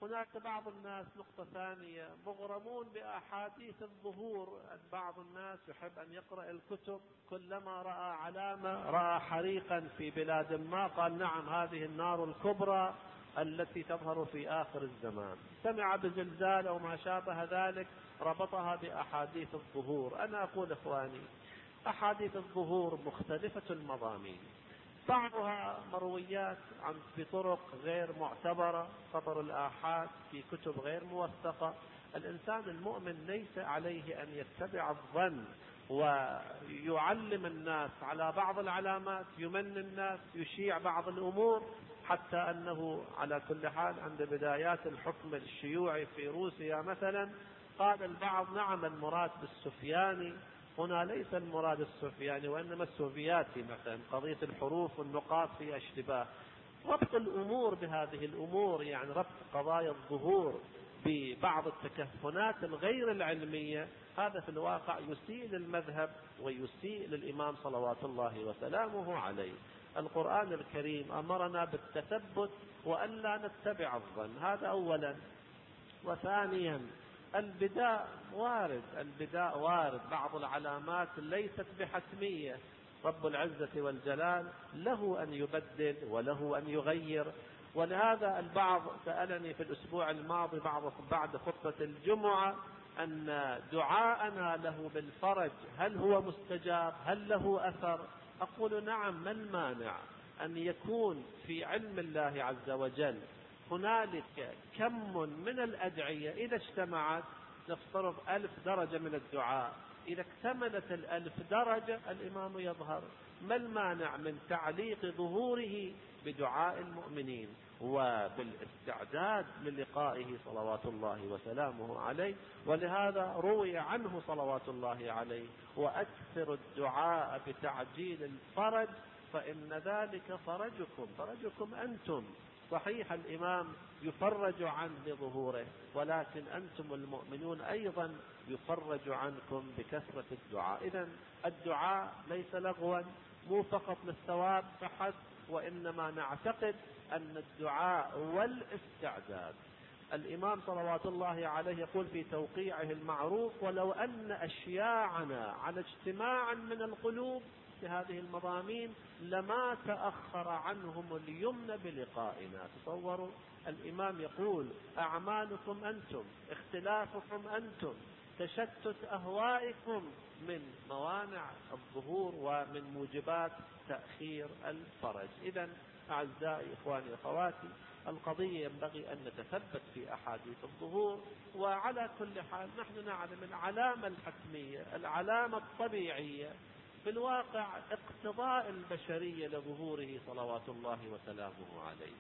هناك بعض الناس، نقطة ثانية، مغرمون بأحاديث الظهور. بعض الناس يحب أن يقرأ الكتب، كلما رأى علامة، رأى حريقا في بلاد ما، قال نعم هذه النار الكبرى التي تظهر في آخر الزمان. سمع بزلزال أو ما شابه ذلك ربطها بأحاديث الظهور. أنا أقول إخواني، أحاديث الظهور مختلفة المضامين، بعضها مرويات بطرق غير معتبرة، خبر الآحاد في كتب غير موثقة. الإنسان المؤمن ليس عليه أن يتبع الظن ويعلم الناس على بعض العلامات، يمن الناس، يشيع بعض الأمور، حتى أنه على كل حال عند بدايات الحكم الشيوعي في روسيا مثلا قال البعض نعم المراد بالسفياني هنا ليس المراد السفياني وإنما السوفياتي مثلا، قضية الحروف والنقاط في اشتباه. ربط الأمور بهذه الأمور، يعني ربط قضايا الظهور ببعض التكهنات الغير العلمية، هذا في الواقع يسيء للمذهب ويسيء للإمام صلوات الله وسلامه عليه. القرآن الكريم أمرنا بالتثبت وألا نتبع الظن، هذا أولا. وثانيا البداء وارد، بعض العلامات ليست بحتمية. رب العزة والجلال له أن يبدل وله أن يغير. ولهذا البعض سألني في الأسبوع الماضي بعد خطبة الجمعة أن دعاءنا له بالفرج هل هو مستجاب، هل له أثر؟ أقول نعم، ما المانع أن يكون في علم الله عز وجل هنالك كم من الأدعية إذا اجتمعت، نفترض 1000 درجة من الدعاء، إذا اكتملت 1000 درجة الإمام يظهر. ما المانع من تعليق ظهوره بدعاء المؤمنين وبالاستعداد للقائه صلوات الله وسلامه عليه؟ ولهذا روي عنه صلوات الله عليه وأكثر الدعاء بتعجيل الفرج فإن ذلك فرجكم أنتم. صحيح الإمام يفرج عنه لظهوره، ولكن أنتم المؤمنون أيضا يفرج عنكم بكثرة الدعاء. إذن الدعاء ليس لغوا مو فقط للثواب فحسب، وإنما نعتقد أن الدعاء والاستعداد. الإمام صلوات الله عليه يقول في توقيعه المعروف: ولو أن أشياعنا على اجتماع من القلوب في هذه المضامين لما تأخر عنهم اليمن بلقائنا. تصوروا، الإمام يقول أعمالكم أنتم، اختلافكم أنتم، تشتت أهوائكم من موانع الظهور ومن موجبات تأخير الفرج. إذن أعزائي إخواني وأخواتي، القضية ينبغي أن نتثبت في أحاديث الظهور. وعلى كل حال نحن نعلم العلامة الحتمية، العلامة الطبيعية في الواقع اقتضاء البشرية لظهوره صلوات الله وسلامه عليه.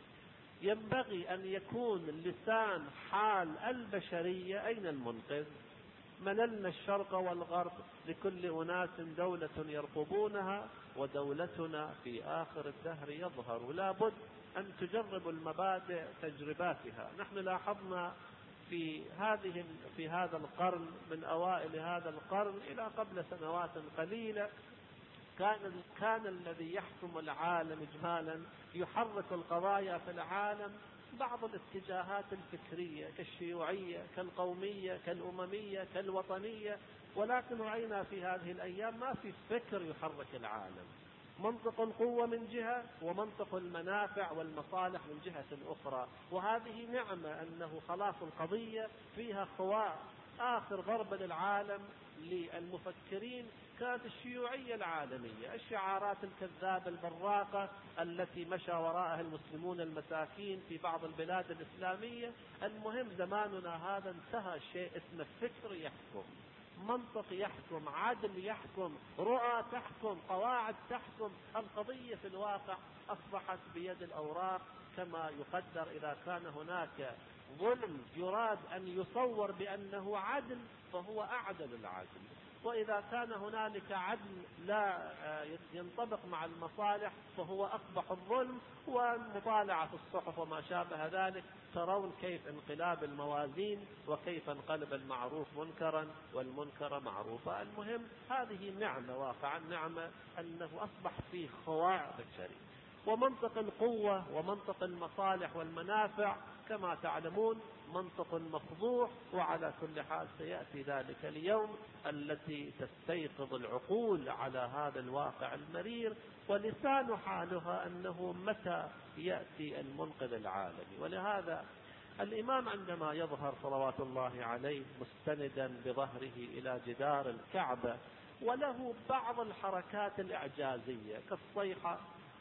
ينبغي أن يكون لسان حال البشرية أين المنقذ؟ مللنا الشرق والغرب، لكل أناس دولة يرقبونها ودولتنا في آخر الدهر يظهر. لا بد أن تجرب المبادئ تجرباتها. نحن لاحظنا في هذا القرن، من أوائل هذا القرن إلى قبل سنوات قليلة، كان الذي يحكم العالم إجمالا يحرك القضايا في العالم بعض الاتجاهات الفكرية كالشيوعية، كالقومية، كالأممية، كالوطنية. ولكن رأينا في هذه الأيام ما في فكر يحرك العالم، منطق القوة من جهة ومنطق المنافع والمصالح من جهة أخرى. وهذه نعمة أنه خلاص القضية فيها خواء. آخر ضربة للعالم للمفكرين كانت الشيوعية العالمية، الشعارات الكذابة البراقة التي مشى وراءها المسلمون المساكين في بعض البلاد الإسلامية. المهم زماننا هذا انتهى شيء اسمه فكر يحكم، منطق يحكم، عدل يحكم، رؤى تحكم، قواعد تحكم. القضية في الواقع أصبحت بيد الأوراق كما يقدر. إذا كان هناك ظلم يراد أن يصور بأنه عدل فهو أعدل العدل، وإذا كان هنالك عدل لا ينطبق مع المصالح فهو أقبح الظلم. ومطالعة الصحف وما شابه ذلك ترون كيف انقلاب الموازين وكيف انقلب المعروف منكرا والمنكر معروفا. المهم هذه نعمة، واقعا نعمة أنه أصبح فيه خواء بشري. ومنطق القوة ومنطق المصالح والمنافع كما تعلمون منطق مفضوح، وعلى كل حال سيأتي ذلك اليوم التي تستيقظ العقول على هذا الواقع المرير، ولسان حالها أنه متى يأتي المنقذ العالمي. ولهذا الإمام عندما يظهر صلوات الله عليه مستندا بظهره إلى جدار الكعبة وله بعض الحركات الإعجازية كالصيحة،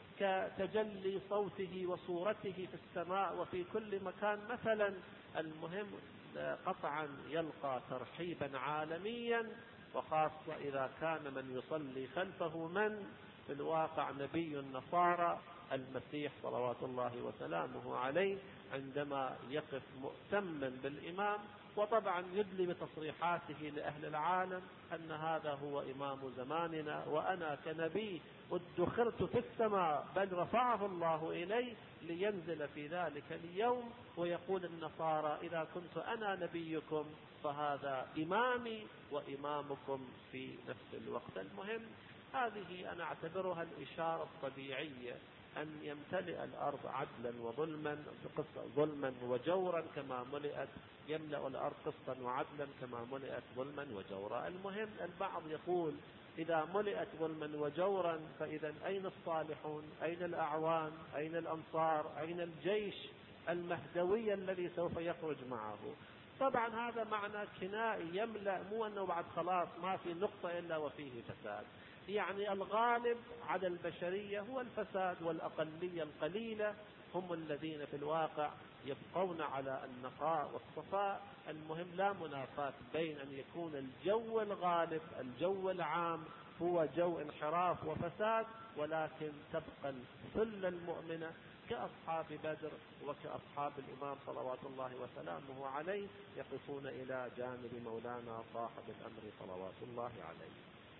كتجلي صوته وصورته في السماء وفي كل مكان مثلا، المهم قطعا يلقى ترحيبا عالميا، وخاصة إذا كان من يصلي خلفه من في الواقع نبي النصارى المسيح صلوات الله وسلامه عليه، عندما يقف مؤتما بالإمام وطبعا يدلي بتصريحاته لأهل العالم أن هذا هو إمام زماننا، وأنا كنبي ادخرت في السماء بل رفعه الله إلي لينزل في ذلك اليوم، ويقول النصارى إذا كنت أنا نبيكم فهذا إمامي وإمامكم في نفس الوقت. المهم هذه أنا أعتبرها الإشارة الطبيعية أن يمتلئ الأرض عدلا وظلما، ظلما وجورا كما ملئت، يملأ الأرض قسطا وعدلا كما ملئت ظلما وجورا. المهم البعض يقول إذا ملئت ظلما وجورا فإذا أين الصالحون؟ أين الأعوان؟ أين الأنصار؟ أين الجيش المهدوي الذي سوف يخرج معه؟ طبعا هذا معنى كنائي يملأ، مو أنه بعد خلاص ما في نقطة إلا وفيه فساد. يعني الغالب على البشرية هو الفساد، والأقلية القليلة هم الذين في الواقع يبقون على النقاء والصفاء. المهم لا منافاة بين أن يكون الجو الغالب الجو العام هو جو انحراف وفساد، ولكن تبقى الثلة المؤمنة كأصحاب بدر وكأصحاب الإمام صلوات الله وسلامه عليه يقفون إلى جانب مولانا صاحب الأمر صلوات الله عليه.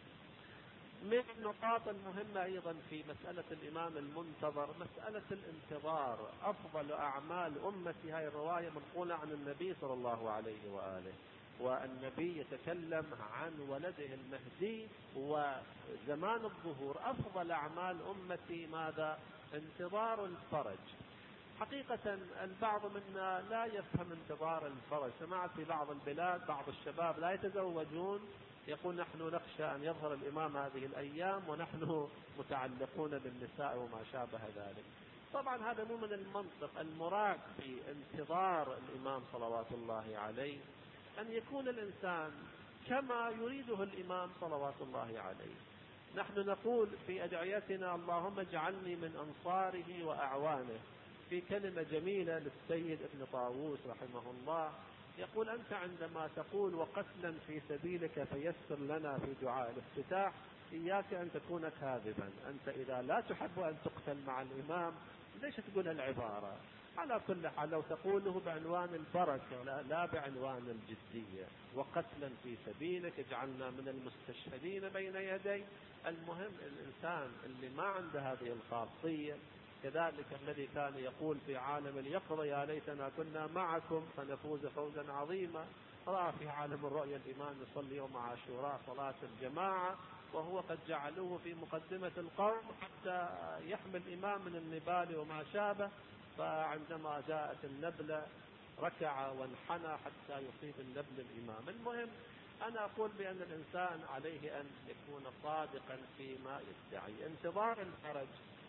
من النقاط المهمة أيضا في مسألة الإمام المنتظر مسألة الانتظار. أفضل أعمال أمتي، هاي الرواية منقولة عن النبي صلى الله عليه وآله، والنبي يتكلم عن ولده المهدي وزمان الظهور. أفضل أعمال أمتي ماذا؟ انتظار الفرج. حقيقة البعض منا لا يفهم انتظار الفرج. سمعت في بعض البلاد بعض الشباب لا يتزوجون، يقول نحن نخشى أن يظهر الإمام هذه الأيام ونحن متعلقون بالنساء وما شابه ذلك. طبعا هذا مو من المنطق. المراد في انتظار الإمام صلوات الله عليه أن يكون الإنسان كما يريده الإمام صلوات الله عليه. نحن نقول في أدعيتنا اللهم اجعلني من أنصاره وأعوانه. في كلمة جميلة للسيد ابن طاووس رحمه الله يقول أنت عندما تقول وقتلا في سبيلك فيسر لنا في دعاء الافتتاح، إياك أن تكون كاذبا. أنت إذا لا تحب أن تقتل مع الإمام ليش تقول العبارة؟ على كل حال لو تقوله بعنوان البركة لا بعنوان الجدية. وقتلا في سبيلك اجعلنا من المستشهدين بين يدي. المهم الإنسان اللي ما عنده هذه الخاصية، كذلك الذي كان يقول في عالم اليقظة يا ليتنا كنا معكم فنفوز فوزا عظيما، رأى في عالم الرؤيا الإمام يصلي يوم عاشوراء صلاة الجماعة وهو قد جعلوه في مقدمة القوم حتى يحمي الإمام من النبال وما شابه، فعندما جاءت النبلة ركع وانحنى حتى يصيب النبل الإمام. المهم أنا أقول بأن الإنسان عليه أن يكون صادقا فيما يدعي. انتظار الفرج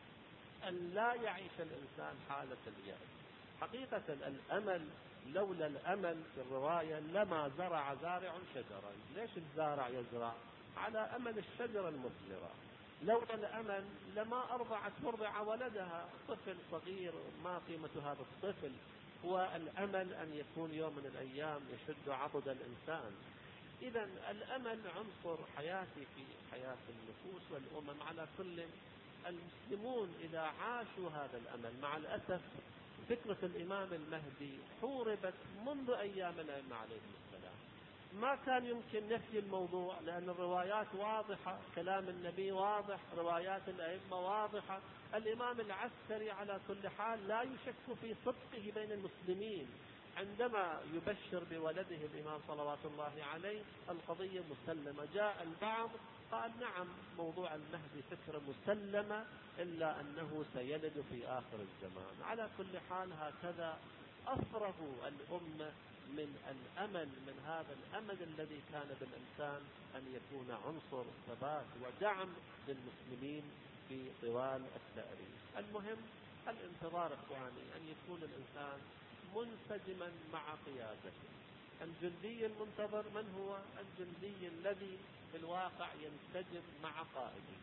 أن لا يعيش الإنسان حالة اليأس. حقيقة الأمل، لولا الأمل في الرواية لما زرع زارع شجرا. ليش الزارع يزرع؟ على أمل الشجرة المثمرة. لولا الأمل لما أرضعت مرضعة ولدها. طفل صغير ما قيمة هذا الطفل؟ هو الأمل أن يكون يوم من الأيام يشد عضد الإنسان. إذا الأمل عنصر حياتي في حياة النفوس والأمم. على كل المسلمون إذا عاشوا هذا الأمل، مع الأسف فكرة الإمام المهدي حوربت منذ أيام الأئمة عليهم السلام. ما كان يمكن نفي الموضوع لأن الروايات واضحة، كلام النبي واضح، روايات الأئمة واضحة. الإمام العسكري على كل حال لا يشك في صدقه بين المسلمين. عندما يبشر بولده الإمام صلوات الله عليه القضية مسلمة. جاء البعض قال نعم موضوع المهدي فكرة مسلمة إلا أنه سيلد في آخر الزمان. على كل حال هكذا أفرغوا الأمة من الأمل، من هذا الأمل الذي كان بالإنسان أن يكون عنصر ثبات ودعم للمسلمين في طوال التاريخ. المهم الانتظار إخواني أن يكون الإنسان منسجما مع قيادته. الجندي المنتظر من هو؟ الجندي الذي في الواقع ينسجم مع قائده.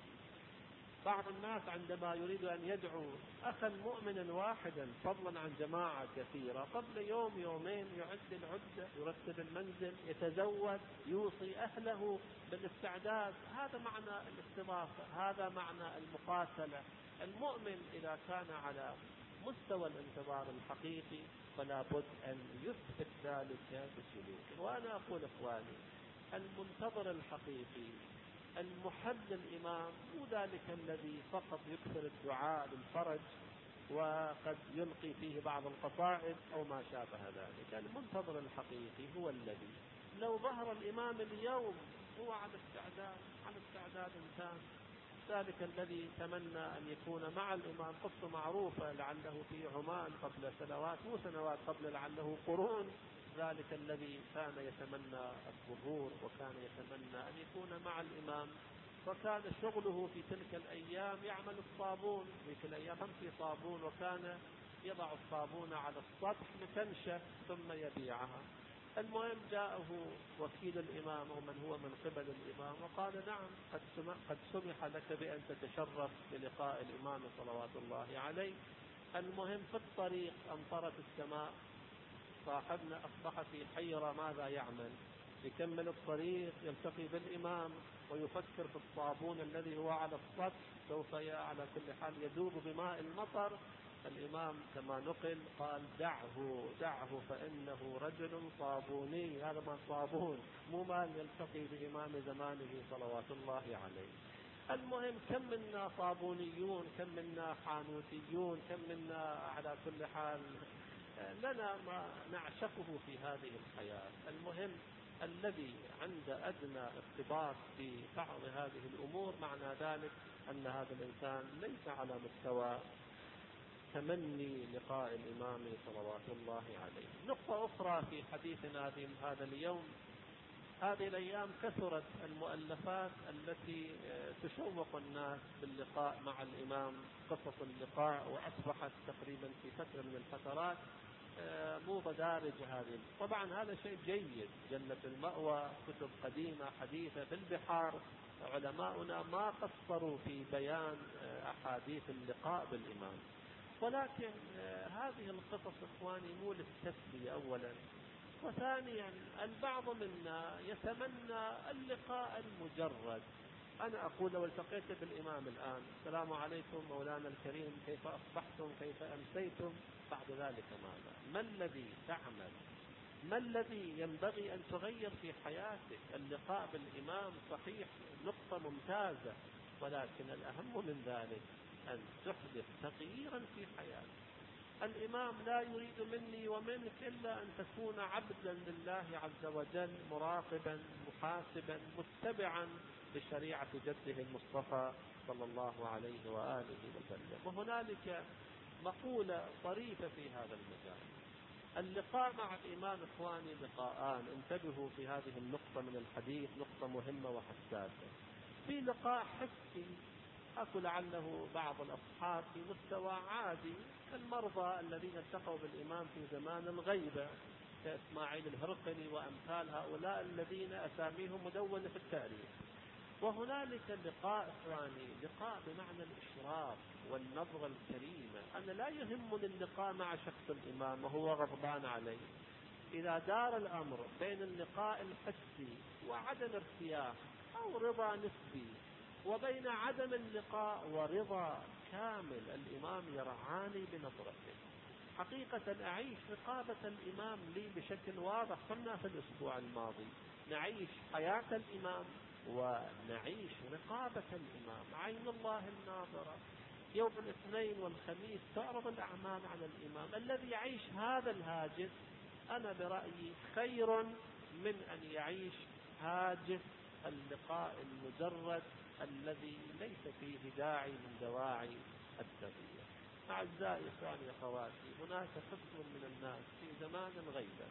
بعض الناس عندما يريد أن يدعو أخا مؤمنا واحدا فضلا عن جماعة كثيرة، قبل يوم يومين يعد العدة، يرتب المنزل، يتزود، يوصي أهله بالاستعداد. هذا معنى الاستضافة، هذا معنى المقاتلة. المؤمن إذا كان على مستوى الانتظار الحقيقي فلا بد أن يثبت ذلك بسلوكه. وأنا أقول إخواني، المنتظر الحقيقي المحب للإمام مو ذلك الذي فقط يكثر الدعاء للفرج وقد يلقي فيه بعض القصائد أو ما شابه ذلك. المنتظر الحقيقي هو الذي لو ظهر الإمام اليوم هو على استعداد إنسان. ذلك الذي تمنى أن يكون مع الإمام، قصة معروفة لعله في عمان قبل سنوات، مو سنوات، قبل لعله قرون، ذلك الذي كان يتمنى الظهور وكان يتمنى أن يكون مع الإمام، وكان شغله في تلك الأيام يعمل الصابون. في تلك الأيام في صابون، وكان يضع الصابون على السطح لتنشف ثم يبيعها. المهم جاءه وكيل الإمام أو من هو من قبل الإمام وقال نعم قد سمح لك بأن تتشرف بلقاء الإمام صلوات الله عليه. المهم في الطريق أمطرت السماء، صاحبنا أصبح في حيرة ماذا يعمل. يكمل الطريق يلتقي بالإمام ويفكر في الصابون الذي هو على السطح سوف على كل حال يذوب بماء المطر. الإمام كما نقل قال دعه فإنه رجل صابوني. هذا ما صابون، مو مال يلتقي بإمام زمانه صلوات الله عليه. المهم كم منا صابونيون، كم منا حانوتيون، كم منا على كل حال لنا ما نعشقه في هذه الحياة. المهم الذي عند أدنى ارتباط في بعض هذه الأمور معنى ذلك أن هذا الإنسان ليس على مستوى تمني لقاء الإمام صلوات الله عليه. نقطة أخرى في حديثنا هذا اليوم، هذه الأيام كثرت المؤلفات التي تشوق الناس باللقاء مع الإمام، قصص اللقاء، وأصبحت تقريبا في فترة من الفترات مو بدارج هذه. طبعا هذا شيء جيد، جنة المأوى، كتب قديمة حديثة في البحار، علماؤنا ما قصروا في بيان أحاديث اللقاء بالإمام. ولكن هذه القصص إخواني مو للتسلية أولا، وثانيا البعض منا يتمنى اللقاء المجرد. أنا أقول لو التقيت بالإمام الآن السلام عليكم مولانا الكريم، كيف أصبحتم، كيف أمسيتم، بعد ذلك ماذا؟ ما الذي تعمل؟ ما الذي ينبغي أن تغير في حياتك؟ اللقاء بالإمام صحيح نقطة ممتازة، ولكن الأهم من ذلك أن تحدث تغييرا في حياتك. الإمام لا يريد مني ومنك إلا أن تكون عبدا لله عز وجل، مراقبا محاسبا متبعا بشريعة جده المصطفى صلى الله عليه وآله وسلم. وهنالك مقولة طريفة في هذا المجال: اللقاء مع الإمام إخواني لقاءان، انتبهوا في هذه النقطة من الحديث، نقطة مهمة وحساسة. في لقاء حسي أكو لعله بعض الأصحاب في مستوى عادي كالمرضى الذين التقوا بالإمام في زمان الغيبة كإسماعيل الهرقلي وأمثال هؤلاء الذين أساميهم مدونة في التاريخ. وهنالك اللقاء إخواني لقاء بمعنى الإشراف والنظرة الكريمة. أنا لا يهمني اللقاء مع شخص الإمام وهو غضبان عليه. إذا دار الأمر بين اللقاء الحسي وعدم ارتياح أو رضا نسبي، وبين عدم اللقاء ورضا كامل، الإمام يرعاني بنظرته. حقيقة أعيش رقابة الإمام لي بشكل واضح. قلنا في الأسبوع الماضي نعيش حياة الإمام ونعيش رقابة الإمام، عين الله الناظرة. يوم الاثنين والخميس تعرض الأعمال على الإمام. الذي يعيش هذا الهاجس أنا برأيي خير من أن يعيش هاجس اللقاء المجرد الذي ليس فيه داعي من دواعي التغيير. أعزائي إخواني أخواتي، هناك قسم من الناس في زمان الغيبة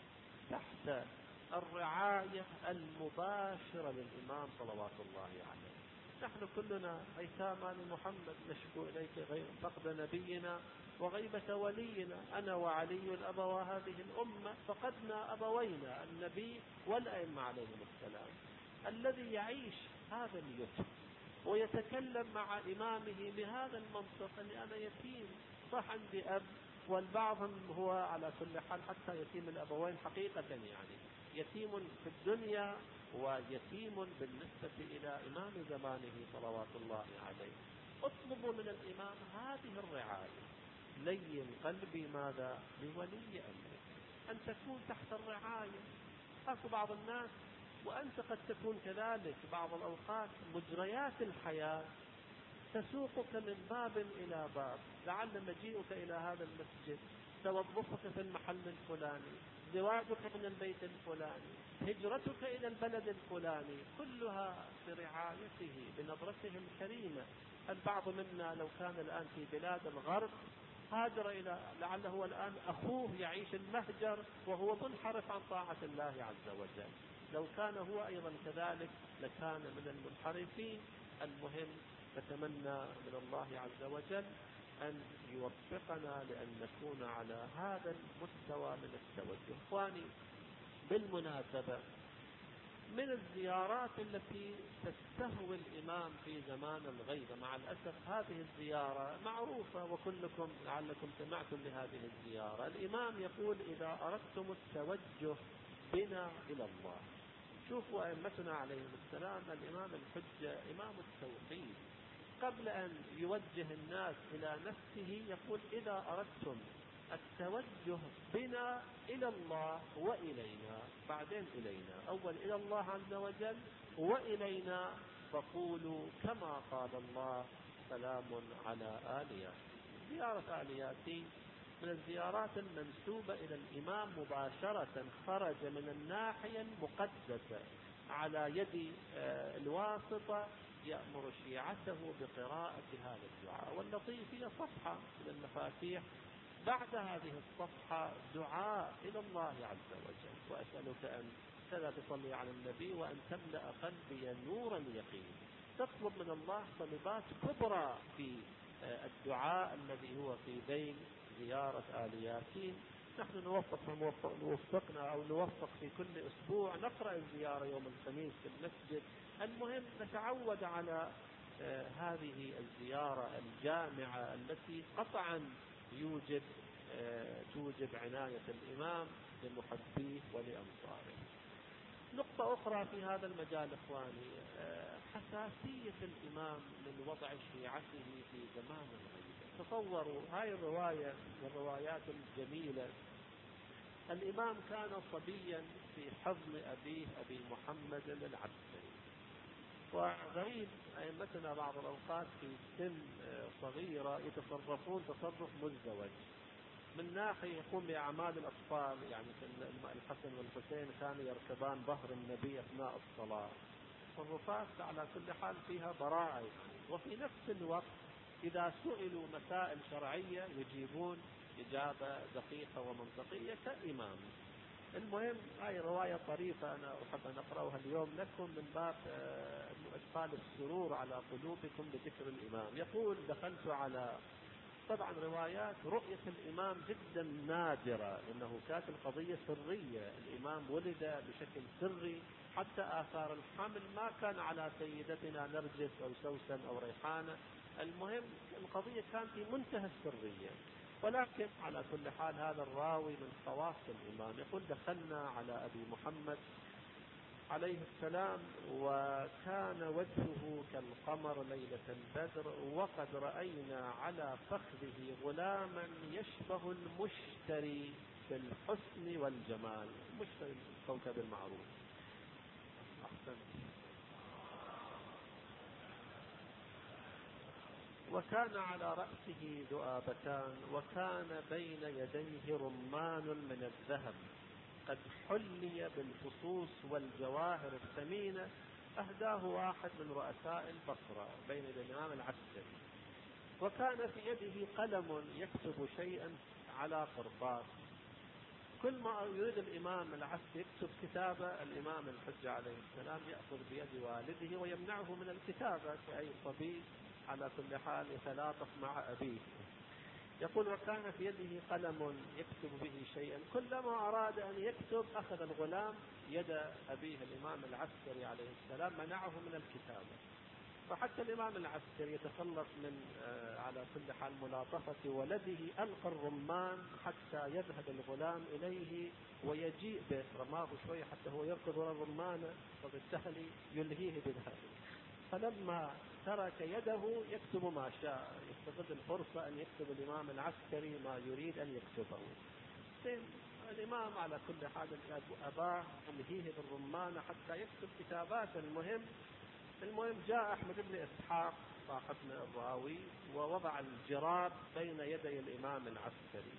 تحت الرعاية المباشرة للإمام صلوات الله عليه. نحن كلنا أيتام لمحمد، نشكو إليك غير فقد نبينا وغيبة ولينا، أنا وعلي أبوا هذه الأمة، فقدنا أبوينا النبي والأئمة عليهم السلام. الذي يعيش هذا اليتم ويتكلم مع إمامه بهذا المنطق أني أنا يتيم، صح عندي أب، والبعض هو على كل حال حتى يتيم الأبوين حقيقة، يعني يتيم في الدنيا ويتيم بالنسبة إلى إمام زمانه صلوات الله عليه. اطلبوا من الإمام هذه الرعاية. لين قلبي ماذا؟ لولي أمرك، أن تكون تحت الرعاية. أكو بعض الناس، وأنت قد تكون كذلك بعض الأوقات، مجريات الحياة تسوقك من باب إلى باب، لعل مجيئك إلى هذا المسجد، توظفك في المحل الفلاني، زواجك من البيت الفلاني، هجرتك إلى البلد الفلاني، كلها برعايته بنظرته الكريمة. البعض منا لو كان الآن في بلاد الغرب هاجر إلى، لعله الآن أخوه يعيش المهجر وهو منحرف عن طاعة الله عز وجل، لو كان هو أيضا كذلك لكان من المنحرفين. المهم نتمنى من الله عز وجل أن يوفقنا لأن نكون على هذا المستوى من التوجه. إخواني، بالمناسبة من الزيارات التي تستهوي الإمام في زمان الغيبة، مع الأسف هذه الزيارة معروفة وكلكم لعلكم سمعتم بهذه الزيارة. الإمام يقول: إذا أردتم التوجه بنا إلى الله. شوفوا أئمتنا عليهم السلام، الإمام الحجة إمام التوحيد، قبل أن يوجه الناس إلى نفسه يقول: إذا أردتم التوجه بنا إلى الله وإلينا، بعدين إلينا، أول إلى الله عز وجل وإلينا، فقولوا كما قال الله: سلام على آل ياسين. زيارة آل ياسين من الزيارات المنسوبة إلى الإمام مباشرة، خرج من الناحية المقدسة على يد الواسطة يأمر شيعته بقراءة هذا الدعاء. واللطيف هي صفحة من المفاتيح، بعد هذه الصفحة دعاء إلى الله عز وجل: وأسألك أن كذا، تصلي على النبي، وأن تملأ قلبي نور اليقين. تطلب من الله طلبات كبرى في الدعاء الذي هو في بين زيارة آل ياسين. نحن نوفقنا أو نوفق في كل أسبوع نقرأ الزيارة يوم الخميس في المسجد. المهم نتعود على هذه الزيارة الجامعة التي قطعا توجب عناية الإمام لمحبيه ولأنصاره. نقطة أخرى في هذا المجال إخواني، حساسية الإمام من وضع شيعته في زمان الغيبة. تصوروا هاي الرواية من الروايات الجميلة. الإمام كان صبيا في حضن أبيه أبي محمد العبسري، وغريب أئمتنا بعض الأوقات في سن صغيرة يتصرفون تصرف مزدوج. من ناحية يقوم بأعمال الأطفال، يعني الحسن والحسين كانوا يركبان ظهر النبي أثناء الصلاة، تصرفات على كل حال فيها براءة، وفي نفس الوقت إذا سئلوا مسائل شرعية يجيبون إجابة دقيقة ومنطقية كإمام. المهم هاي رواية طريفة أنا أحب أن أقرأها اليوم لكم من باب إدخال السرور على قلوبكم بذكر الإمام. يقول: دخلت على، طبعا روايات رؤية الإمام جدا نادرة، لأنه كانت القضية سرية، الإمام ولد بشكل سري، حتى آثار الحمل ما كان على سيدتنا نرجس أو سوسن أو ريحانة. المهم القضية كانت في منتهى السرية. ولكن على كل حال هذا الراوي من خواص الإمام يقول: دخلنا على أبي محمد عليه السلام وكان وجهه كالقمر ليلة البدر، وقد رأينا على فخذه غلاما يشبه المشتري في الحسن والجمال. المشتري الكوكب المعروف. أحسن. وكان على رأسه ذؤابتان، وكان بين يديه رمان من الذهب قد حلي بالفصوص والجواهر الثمينة، أهداه واحد من رؤساء البصرة بين الإمام العسكري. وكان في يده قلم يكتب شيئا على قرطاس. كل ما يريد الإمام العسكري يكتب كتابة، الإمام الحجة عليه السلام يأخذ بيد والده ويمنعه من الكتابة كأي صبي على كل حال يتلاطف مع أبيه. يقول وكان في يده قلم يكتب به شيئا، كلما أراد أن يكتب أخذ الغلام يد أبيه الإمام العسكري عليه السلام منعه من الكتابة. فحتى الإمام العسكري يتخلص من على كل حال ملاطفة ولده، ألقى الرمان حتى يذهب الغلام إليه ويجيء به، رماه شوي حتى هو يركض وراء الرمانة وبالتالي يلهيه بذلك. فلما ترك يده يكتب ما شاء، يستغل الفرصة أن يكتب الإمام العسكري ما يريد أن يكتبه. الإمام على كل حال أباه يلهيه بالرمانة حتى يكتب كتابات. المهم جاء أحمد بن إسحاق صاحبنا الراوي ووضع الجراب بين يدي الإمام العسكري،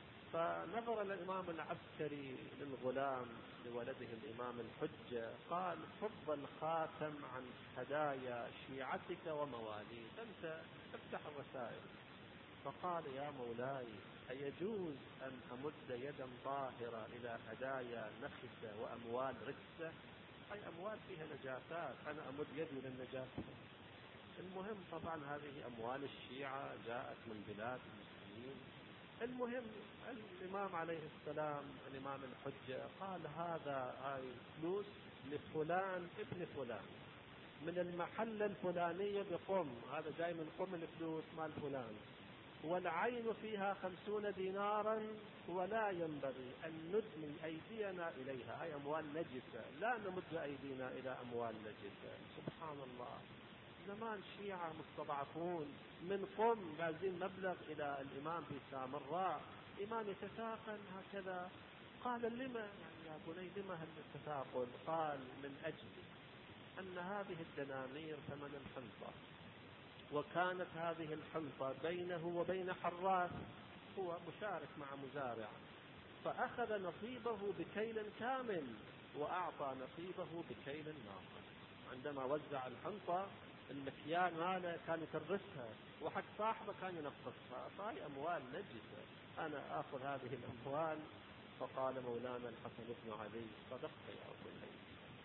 فنظر الإمام العسكري للغلام لولده الإمام الحجة قال فض الخاتم عن هدايا شيعتك ومواليك، أنت افتح الرسائل. فقال يا مولاي أيجوز أن أمد يدا طاهرة إلى هدايا نخسة وأموال ركسة؟ أي أموال فيها نجاسات، أنا أمد يدي للنجاسة؟ المهم طبعا هذه أموال الشيعة جاءت من بلاد المسلمين. المهم الإمام عليه السلام الإمام الحجة قال هاي فلوس لفلان ابن فلان من المحلة الفلانية بقم، هذا جاي من قم الفلوس مال فلان، والعين فيها 50 دينارا ولا ينبغي أن ندمي أيدينا إليها، هاي أموال نجسة، لا نمد أيدينا إلى أموال نجسة. سبحان الله، زمان شيعة مستضعفون من قم لازم مبلغ إلى الإمام في سامراء، إمام يتثاقل هكذا. قال لما يعني يا بني لما هالتثاقل؟ قال من أجل أن هذه الدنانير ثمن الحنطة، وكانت هذه الحنطة بينه وبين حراث، هو مشارك مع مزارع، فأخذ نصيبه بكيل كامل وأعطى نصيبه بكيل ناقص. عندما وزع الحنطة المكيال ماله كان يكرسها، وحق صاحبه كان ينقصها، فهي أموال نجسة، أنا آخذ هذه الأموال. فقال مولانا الحسن بن علي صدقت يا أبو الهيثم.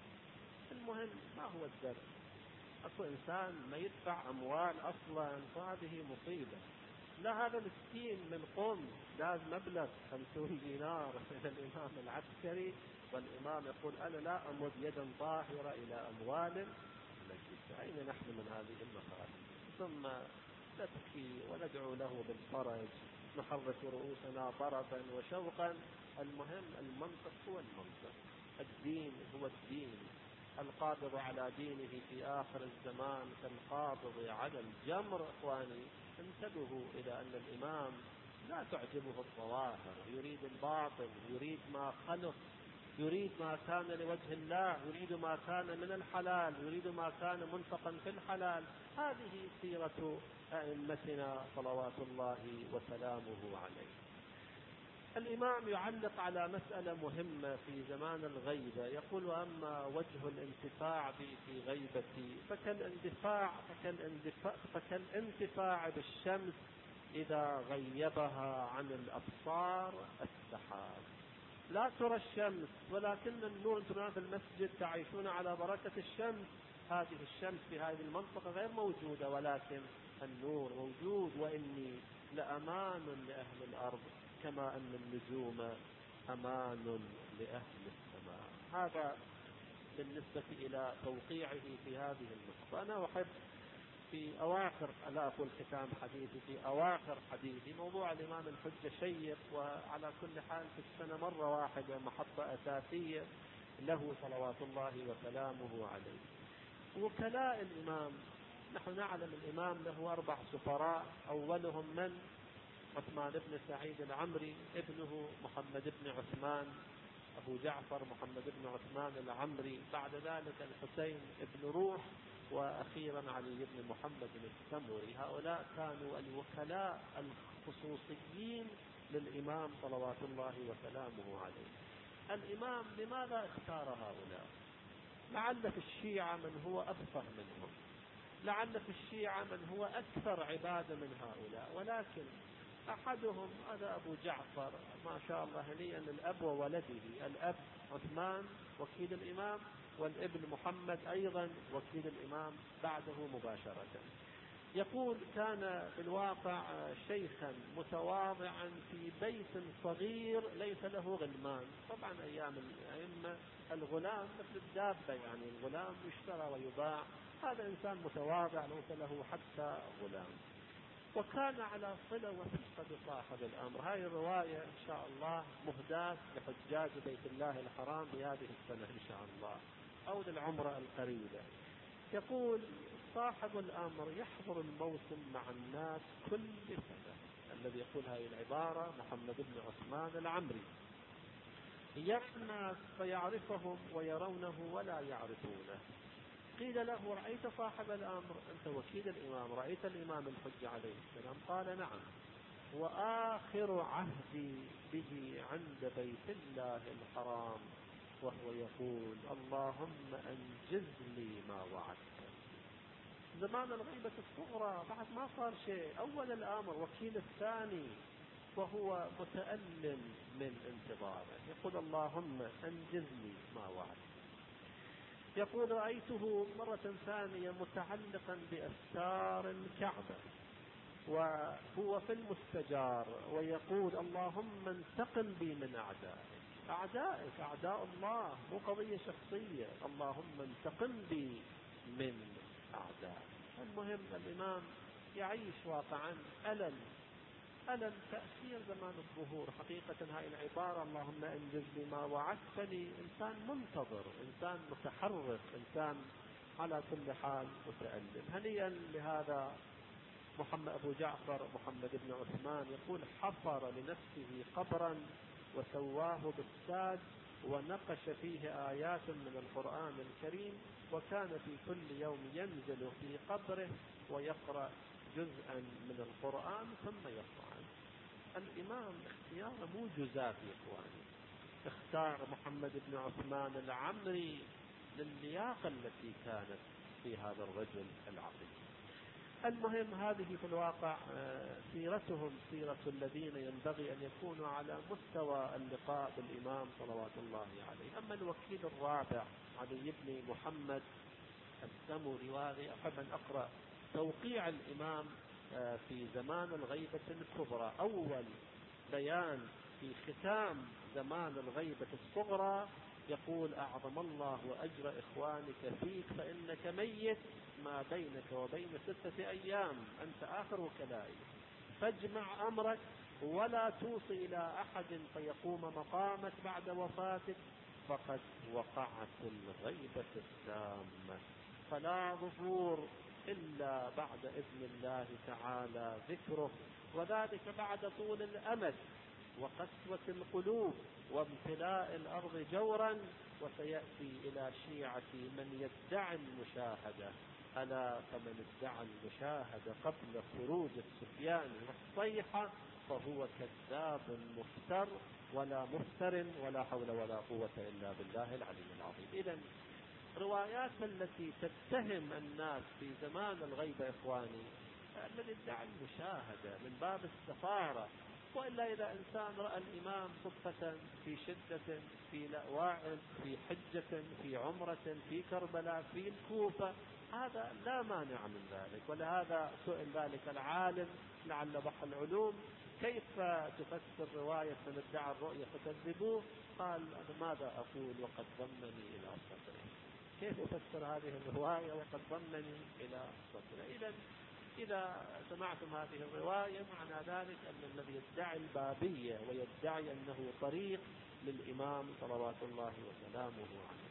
المهم ما هو الدرس؟ أكو إنسان ما يدفع أموال أصلا فهذه مصيبة. لا هذا مسكين من قم لازم مبلغ 50 دينار من الإمام العسكري، والإمام يقول أنا لا أمد يدا طاهرة إلى أموال نجسة. أين نحن من هذه المخالف؟ ثم نبكي وندعو له بالفرج، نحرك رؤوسنا طرفا وشوقا. المهم المنطق هو المنطق، الدين هو الدين. القابض على دينه في آخر الزمان كالقابض على الجمر. إخواني انتبهوا إلى أن الإمام لا تعجبه الظواهر، يريد الباطل، يريد ما خلق، يريد ما كان لوجه الله، يريد ما كان من الحلال، يريد ما كان منفقا في الحلال. هذه سيرة أئمتنا صلوات الله وسلامه عليه. الإمام يعلق على مسألة مهمة في زمان الغيبة، يقول وأما وجه الانتفاع بي في غيبتي فكالانتفاع بالشمس إذا غيبها عن الأبصار السحاب. لا ترى الشمس ولكن النور، أنتم في المسجد تعيشون على بركة الشمس، هذه الشمس في هذه المنطقة غير موجودة ولكن النور موجود. وإني لأمان لأهل الأرض كما أن النجوم أمان لأهل السماء. هذا بالنسبة إلى توقيعه في هذه النقطة. أنا أحب في أواخر، لا أقول ختام حديثي، في أواخر حديثي موضوع الإمام الحجة شيق، وعلى كل حال في السنة مرة واحدة محطة أساسية له صلوات الله وسلامه عليه. وكلاء الإمام، نحن نعلم الإمام له 4 سفراء، أولهم من؟ عثمان بن سعيد العمري، ابنه محمد بن عثمان، أبو جعفر محمد بن عثمان العمري، بعد ذلك الحسين بن روح، وأخيرا علي بن محمد السمري. هؤلاء كانوا الوكلاء الخصوصيين للإمام صلوات الله وسلامه عليه. الإمام لماذا اختار هؤلاء؟ لعل في الشيعة من هو أفقه منهم، لعل في الشيعة من هو أكثر عبادة من هؤلاء، ولكن أحدهم هذا أبو جعفر ما شاء الله هنيئا للأب وولده، الأب عثمان وكيل الإمام، والابن محمد أيضا وكيل الإمام بعده مباشرة. يقول كان في الواقع شيخا متواضعا في بيت صغير ليس له غلمان. طبعا أيام الأئمة الغلام مثل الدابة، يعني الغلام يشترى ويباع، هذا إنسان متواضع ليس له حتى غلام، وكان على صلة وثيقة بصاحب الأمر. هذه الرواية إن شاء الله مهداة لحجاج بيت الله الحرام بهذه السنة إن شاء الله أو للعمرة القريبة. يقول صاحب الأمر يحضر الموسم مع الناس كل سنة. الذي يقول هذه العبارة محمد بن عثمان العمري. يأتي الناس فيعرفهم ويرونه ولا يعرفونه. قيل له رأيت صاحب الأمر؟ أنت وكيل الإمام، رأيت الإمام الحجة عليه السلام؟ قال نعم، وآخر عهدي به عند بيت الله الحرام وهو يقول اللهم أنجز لي ما وعدت. زمان الغيبة الصغرى بعد ما صار شيء، أول الأمر وكيل الثاني، وهو متألم من انتظاره، يقول اللهم أنجز لي ما وعدت. يقول رأيته مرة ثانية متعلقا بأستار الكعبة وهو في المستجار ويقول اللهم انتقم بي من أعدائك. أعدائك أعداء الله، مو قضية شخصية، اللهم انتقم بي من أعدائك. المهم الإمام يعيش واقعا ألم تأثير زمان الظهور. حقيقة هاي العبارة اللهم انجز لي ما وعدتني، إنسان منتظر، إنسان متحرك، إنسان على كل حال متألم. هنيئا لهذا محمد أبو جعفر محمد بن عثمان. يقول حفر لنفسه قبرا وسواه بالساج ونقش فيه آيات من القرآن الكريم، وكان في كل يوم ينزل في قبره ويقرأ جزءا من القرآن ثم يصعد. الإمام اختيار مو جزافي يا إخواني، اختار محمد بن عثمان العمري للياقة التي كانت في هذا الرجل العظيم. المهم هذه في الواقع سيرتهم، سيرة الذين ينبغي أن يكونوا على مستوى اللقاء بالإمام صلوات الله عليه. أما الوكيل الرابع علي بن محمد السمري، وهذه أحب أن أقرأ توقيع الإمام في زمان الغيبة الكبرى. أول بيان في ختام زمان الغيبة الصغرى يقول أعظم الله أجر إخوانك فيك فإنك ميت ما بينك وبين 6 أيام، أنت آخر وكلائي، فاجمع أمرك ولا توصي إلى أحد فيقوم مقامك بعد وفاتك، فقد وقعت الغيبة التامة، فلا ظهور إلا بعد إذن الله تعالى ذكره، وذلك بعد طول الأمد وقسوة القلوب وامتلاء الأرض جورا. وسيأتي إلى شيعة من يدعي المشاهدة، ألا فمن ادعى المشاهدة قبل خروج السفيان والصيحة فهو كذاب مفتر ولا مفتر ولا حول ولا قوة إلا بالله العلي العظيم. إذن روايات التي تتهم الناس في زمان الغيبة إخواني الذي ادعى المشاهدة من باب السفارة، وإلا إذا إنسان رأى الإمام صدفة في شدة في لأواعد في حجة في عمرة في كربلاء في الكوفة، هذا لا مانع من ذلك. ولهذا سئل ذلك العالم لعل بحر العلوم كيف تفسر رواية من ادعى الرؤية فتكذبوه؟ قال ماذا أقول وقد ضمني إلى صدره. كيف أفسر هذه الرواية وقد ضمني إلى صدره؟ إذا سمعتم هذه الرواية معنى ذلك أن الذي يدعي البابية ويدعي أنه طريق للإمام صلوات الله وسلامه عليه.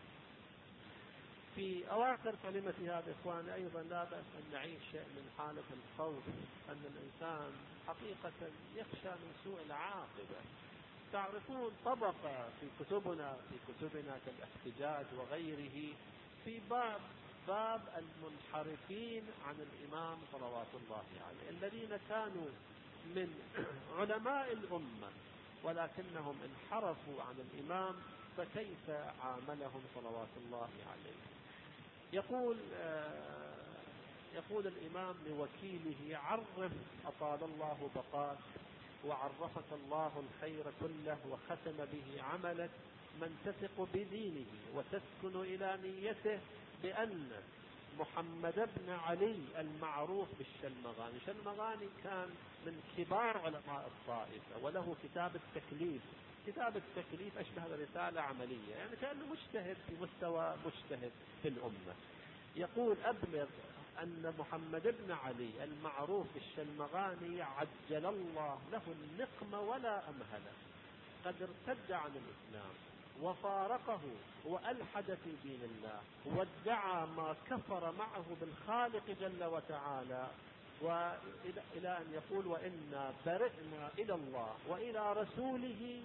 في أواخر كلمتي هذا إخواني أيضا لا بأس أن نعيش شيء من حالة الخوف، أن الإنسان حقيقة يخشى من سوء العاقبة. تعرفون طبقة في كتبنا كالاحتجاج وغيره في باب المنحرفين عن الإمام صلوات الله عليه، الذين كانوا من علماء الأمة ولكنهم انحرفوا عن الإمام، فكيف عاملهم صلوات الله عليه. يقول يقول الإمام لوكيله: عرف أطال الله بقاك وعرفك الله الخير كله وختم به عملك من تثق بدينه وتسكن إلى نيته بأن محمد بن علي المعروف بالشلمغاني. الشلمغاني كان من كبار علماء الطائفة وله كتاب التكليف. كتاب التكليف أشبه برسالة عملية، يعني كأنه مجتهد في مستوى مجتهد في الأمة. يقول: أبلغ أن محمد بن علي المعروف بالشلمغاني عجل الله له النقمة ولا أمهله، قد ارتد عن الإسلام وفارقه وألحد في دين الله وادعى ما كفر معه بالخالق جل وتعالى، وإلى أن يقول: وإنا برئنا إلى الله وإلى رسوله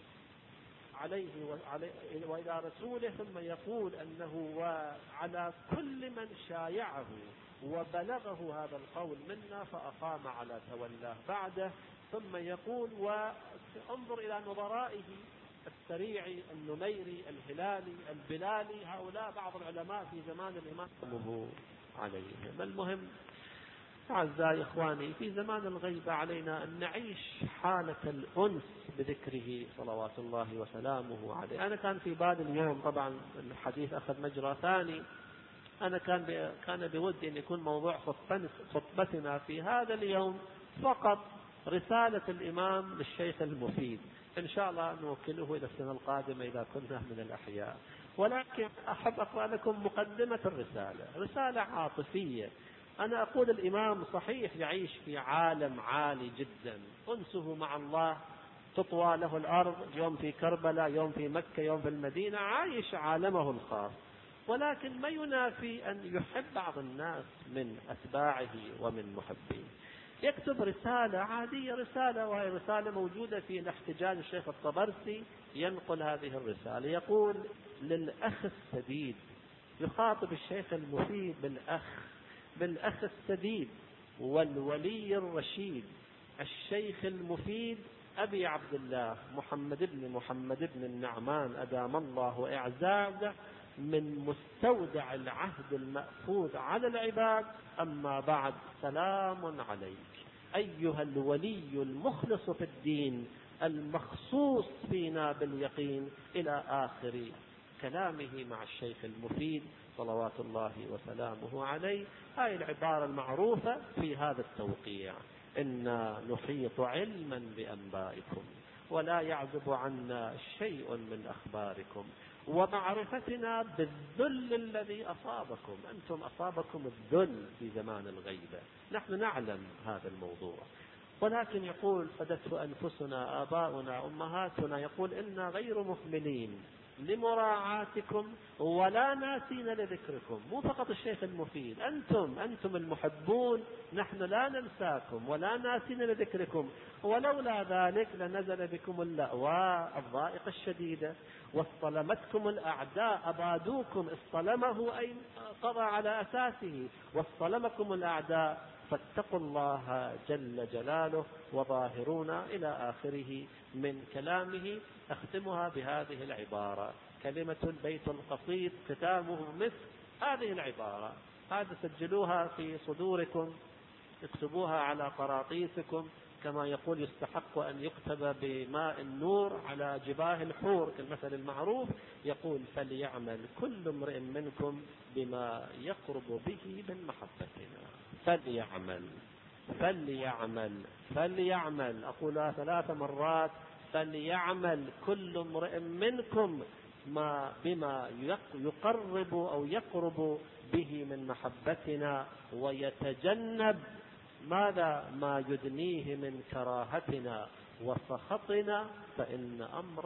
وإلى رسوله. ثم يقول أنه وعلى كل من شايعه وبلغه هذا القول منا فأقام على تولاه بعده. ثم يقول: وانظر إلى نظرائه السريعي النميري الهلالي البلالي، هؤلاء بعض العلماء في زمان الإمام عليهم. المهم أعزائي إخواني، في زمان الغيبة علينا أن نعيش حالة الأنس بذكره صلوات الله وسلامه عليه. أنا كان في بالي اليوم، طبعا الحديث أخذ مجرى ثاني، أنا كان بودي أن يكون موضوع خطبتنا في هذا اليوم فقط رسالة الإمام للشيخ المفيد، إن شاء الله نوكله إلى السنة القادمة إذا كنا من الأحياء. ولكن أحب أقرأ لكم مقدمة الرسالة، رسالة عاطفية. أنا أقول الإمام صحيح يعيش في عالم عالي جدا، أنسه مع الله تطوى له الأرض، يوم في كربلاء، يوم في مكة، يوم في المدينة، عايش عالمه الخاص. ولكن ما ينافي أن يحب بعض الناس من أتباعه ومن محبيه. يكتب رسالة عادية، رسالة وهي رسالة موجودة في الاحتجاج. الشيخ الطبرسي ينقل هذه الرسالة، يقول: للأخ السديد، يخاطب الشيخ المفيد بالأخ السديد والولي الرشيد الشيخ المفيد أبي عبد الله محمد بن النعمان أدام الله إعزازه، من مستودع العهد المأخوذ على العباد. أما بعد، سلام عليك أيها الولي المخلص في الدين المخصوص فينا باليقين، إلى آخر كلامه مع الشيخ المفيد صلوات الله وسلامه عليه. هاي العبارة المعروفة في هذا التوقيع: إنا نحيط علما بأنبائكم ولا يعزب عنا شيء من أخباركم، ومعرفتنا بالذل الذي أصابكم. أنتم أصابكم الذل في زمان الغيبة، نحن نعلم هذا الموضوع. ولكن يقول: فدته أنفسنا آباؤنا أمهاتنا، يقول: إنا غير مهملين لمراعاتكم ولا ناسين لذكركم. مو فقط الشيخ المفيد، أنتم المحبون، نحن لا ننساكم ولا ناسين لذكركم. ولولا ذلك لنزل بكم اللأواء الضائقة الشديدة واصطلمتكم الأعداء، أبادوكم، اصطلمه أي قضى على أساسه، واصطلمكم الأعداء، فاتقوا الله جل جلاله وظاهرون، إلى آخره من كلامه. أختمها بهذه العبارة، كلمة البيت القصيد ختامه مثل هذه العبارة. هذا سجلوها في صدوركم، اكتبوها على قراطيسكم، كما يقول: يستحق أن يكتب بماء النور على جباه الحور كالمثل المعروف. يقول: فليعمل كل امرئ منكم بما يقرب به من محبتنا. فليعمل أقولها 3 مرات: فليعمل كل امرئ منكم بما يقرب أو يقرب به من محبتنا، ويتجنب ماذا؟ ما يدنيه من كراهتنا وسخطنا، فإن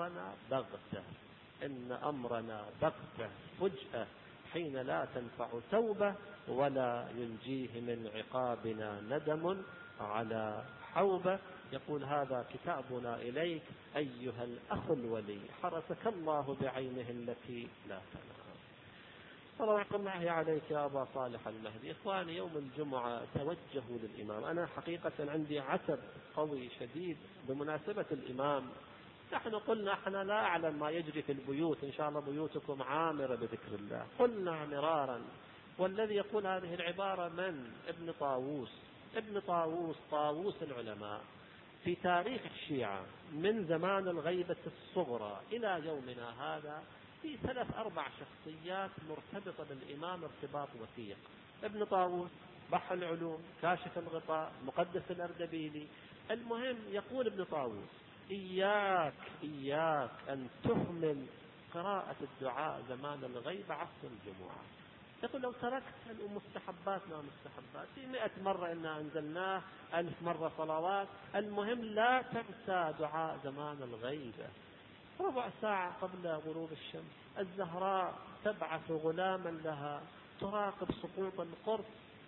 أمرنا بغتة فجأة، حين لا تنفع توبة ولا ينجيه من عقابنا ندم على حوبة. يقول: هذا كتابنا إليك أيها الأخ الولي، حرسك الله بعينه التي لا تنام. صلوات الله عليك يا أبا صالح المهدي. إخواني، يوم الجمعة توجهوا للإمام. أنا حقيقة عندي عتب قوي شديد بمناسبة الإمام. نحن قلنا: احنا لا أعلم ما يجري في البيوت، إن شاء الله بيوتكم عامرة بذكر الله. قلنا مرارا: والذي يقول هذه العبارة من؟ ابن طاووس. ابن طاووس العلماء في تاريخ الشيعة من زمان الغيبة الصغرى إلى يومنا هذا في 3-4 شخصيات مرتبطة بالإمام ارتباط وثيق. ابن طاووس، بحر العلوم، كاشف الغطاء، مقدس الأردبيلي. المهم يقول ابن طاووس: إياك أن تهمل قراءة الدعاء زمان الغيبة عصر الجمعة. يقول لو تركت المستحبات ما مستحبات في 100 مرة إنا أنزلناه، 1000 مرة صلوات، المهم لا تنسى دعاء زمان الغيبة. ربع ساعة قبل غروب الشمس الزهراء تبعث غلاما لها تراقب سقوط القرص،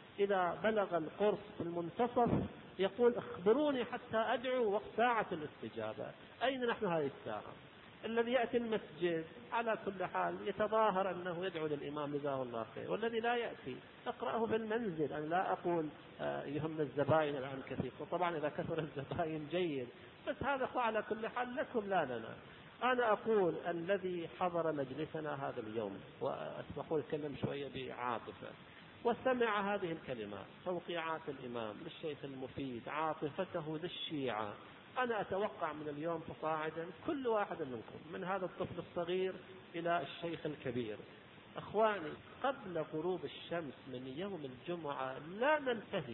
إذا بلغ القرص في المنتصف يقول: اخبروني حتى أدعو وقت ساعة الاستجابة. أين نحن هذه الساعة؟ الذي يأتي المسجد على كل حال يتظاهر أنه يدعو للإمام جزاه الله خير، والذي لا يأتي أقرأه في المنزل. أنا لا أقول يهم الزبائن الآن كثير، وطبعا إذا كثر الزبائن جيد، بس هذا على كل حال لكم لا لنا. أنا أقول الذي حضر مجلسنا هذا اليوم، وأسمحوا أتكلم شوية بعاطفة، وسمع هذه الكلمات: توقيعات الإمام للشيخ المفيد، عاطفته للشيعة، أنا أتوقع من اليوم فصاعدا كل واحد منكم، من هذا الطفل الصغير إلى الشيخ الكبير، أخواني، قبل غروب الشمس من يوم الجمعة لا ننتهي.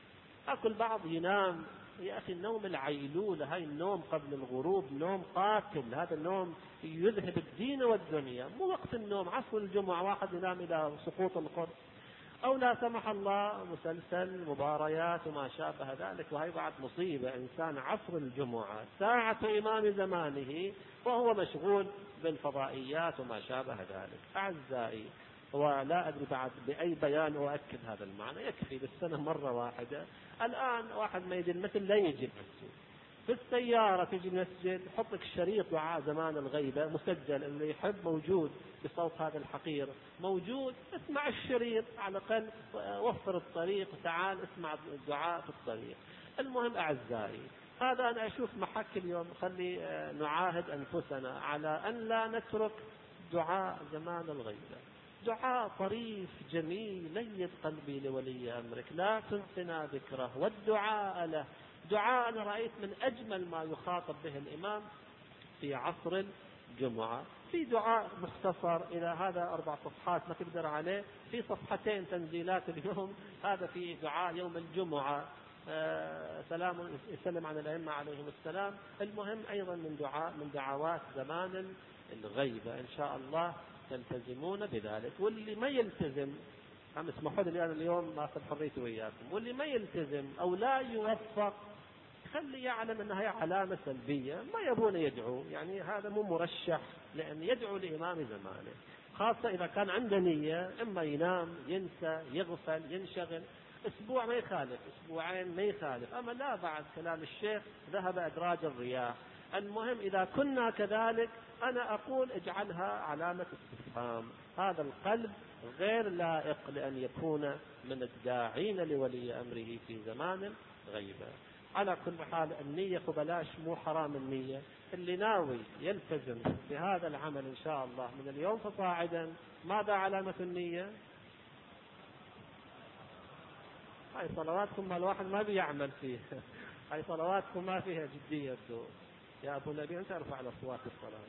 أكل بعض ينام، يا أخي النوم العيلولة، هاي النوم قبل الغروب نوم قاتل، هذا النوم يذهب الدين والدنيا، مو وقت النوم. عصر الجمعة واحد ينام إلى سقوط القرص، أو لا سمح الله مسلسل مباريات وما شابه ذلك، وهي بعد مصيبة. إنسان عصر الجمعة ساعة إمام زمانه وهو مشغول بالفضائيات وما شابه ذلك. أعزائي، ولا أدري بعد بأي بيان أؤكد هذا المعنى، يكفي بالسنة مرة واحدة. الآن واحد ما يجي المثل لا يجي المسجد، في السيارة تجي المسجد، حط لك شريط دعاء زمان الغيبة مسجل، اللي يحب موجود بصوت هذا الحقير موجود، اسمع الشريط على الأقل، وفر الطريق وتعال اسمع الدعاء في الطريق. المهم أعزائي، هذا أنا أشوف محك اليوم، خلي نعاهد أنفسنا على أن لا نترك دعاء زمان الغيبة. دعاء طريف جميل ليد قلبي لولي أمرك، لا تنسنا ذكره والدعاء له. دعاء أنا رأيت من أجمل ما يخاطب به الإمام في عصر الجمعة، في دعاء مختصر إلى هذا 4 صفحات ما تقدر عليه، في 2 صفحات تنزيلات اليوم، هذا في دعاء يوم الجمعة، سلام يسلم عن الأئمة عليهم السلام. المهم أيضا من دعوات زمان الغيبة، إن شاء الله تلتزمون بذلك. واللي ما يلتزم، هم اسمحوا لي أنا اليوم ما أخذ حريتي وياكم، واللي ما يلتزم أو لا يوفق خلي يعلم أنها هي علامة سلبية، ما يبون يدعو، يعني هذا مو مرشح لأن يدعو لإمام زمانه، خاصة إذا كان عنده نية. إما ينام، ينسى، يغفل، ينشغل، أسبوع ما يخالف، أسبوعين ما يخالف، أما لا، بعد كلام الشيخ ذهب أدراج الرياح. المهم إذا كنا كذلك أنا أقول اجعلها علامة استفهام. هذا القلب غير لائق لأن يكون من الداعين لولي أمره في زمان الغيبة. على كل حال النية فبلاش، مو حرام النية. اللي ناوي يلتزم بهذا العمل إن شاء الله من اليوم فصاعدا، ماذا علامة النية؟ هاي صلواتكم ما الواحد ما بيعمل فيها، هاي صلواتكم ما فيها جدية. يا أبو نبي أنت ارفع الأصوات الصلاة.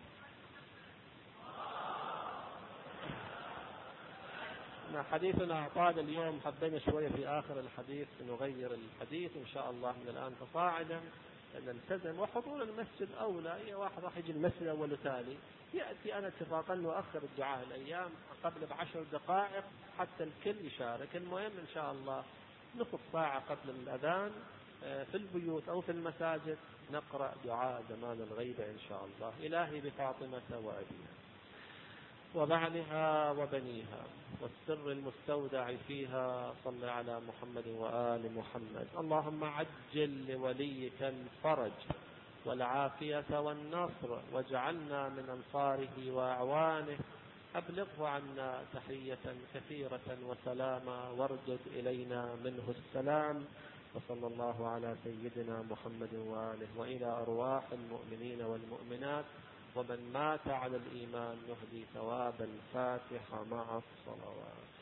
حديثنا طال اليوم، حبينا شوية في آخر الحديث نغير الحديث إن شاء الله من الآن فصاعدا نلتزم. وحضور المسجد أولى، أي واحد راح يجي المسجد أول وتالي يأتي، أنا اتفاقا وأخر الدعاء الأيام قبل ب10 دقائق حتى الكل يشارك. المهم إن شاء الله نصف ساعة قبل الأذان في البيوت أو في المساجد نقرأ دعاء زمان الغيبة إن شاء الله. إلهي بفاطمة وأبيها وبعلها وبنيها والسر المستودع فيها، صل على محمد وآل محمد. اللهم عجل لوليك الفرج والعافية والنصر، واجعلنا من أنصاره وأعوانه. أبلغه عنا تحية كثيرة وسلاما، واردد إلينا منه السلام. وصلى الله على سيدنا محمد وآله. وإلى أرواح المؤمنين والمؤمنات ومن مات على الإيمان نهدي ثواب الفاتحة مع الصلوات.